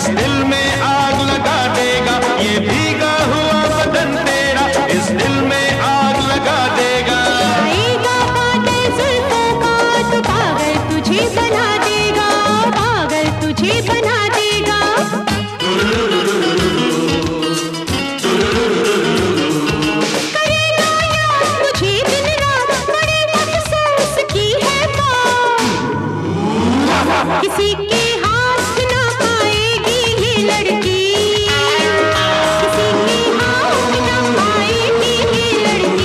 इस दिल में आग लगा देगा, ये भीगा हुआ बदन तेरा इस दिल में आग लगा देगा। आएगा काटे जुल्फों का तो पागल तुझे बना देगा, पागल तुझे बना देगा। करेगा याद मुझे दिन रात, बड़े अफसोस की है बात। किसी के हाथ ना आएगी ये लड़की, किसी के हाथ ना आएगी ये लड़की।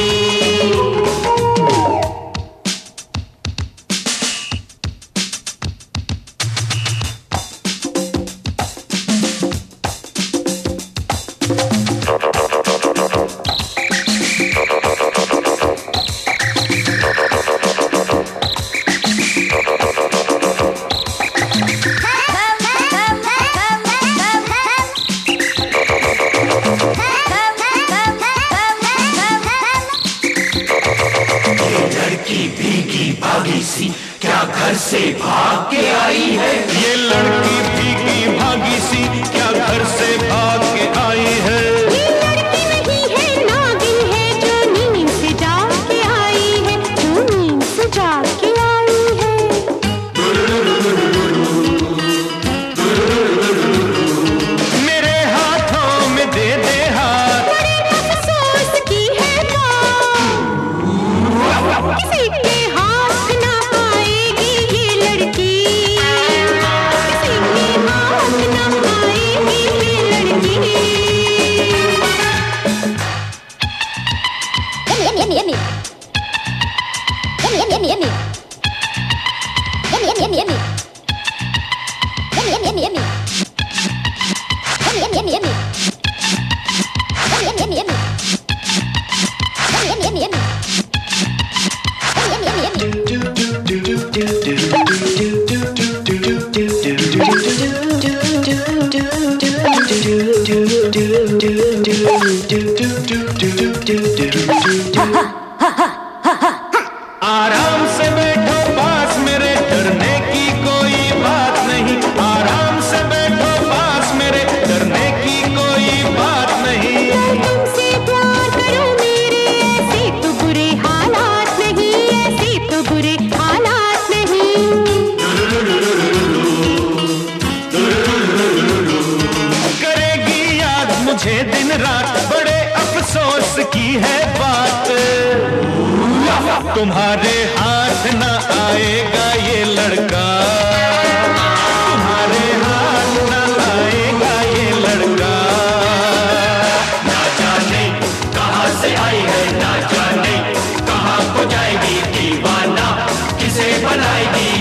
लड़की भीगी भागी सी क्या घर से भाग के आई है? ये लड़की भीगी भागी सी क्या घर से भाग के आई है? ये लड़की नहीं है नागिन है जो नींद से जाग के आई है, जो नींद से जाग के आई है। मेरे हाथों में दे दे हाथ, बड़े अफसोस की है बात। किसी के हाथ ना आएगी ये लड़की, किसी के हाथ ना आएगी ये लड़की। Yummy, yummy, yummy. Yummy, yummy, yummy. Yummy, yummy, yummy. Yummy, yummy, yummy. Yummy, yummy, yummy. Yummy, yummy, yummy. Yummy, yummy, yummy. Yummy, yummy, yummy. आराम से बैठो पास मेरे, डरने की कोई बात नहीं। आराम से बैठो पास मेरे, डरने की कोई बात नहीं। तुमसे प्यार करूं मेरे, ऐसे तो बुरे हालात नहीं, ऐसे तो बुरे हालात नहीं। करेगी याद मुझे दिन रात, बड़े अफसोस की है बात। तुम्हारे हाथ न आएगा ये लड़का, तुम्हारे हाथ न आएगा ये लड़का। ना जाने कहाँ से आई है, ना जाने कहाँ को जाएगी, दीवाना किसे बनाएगी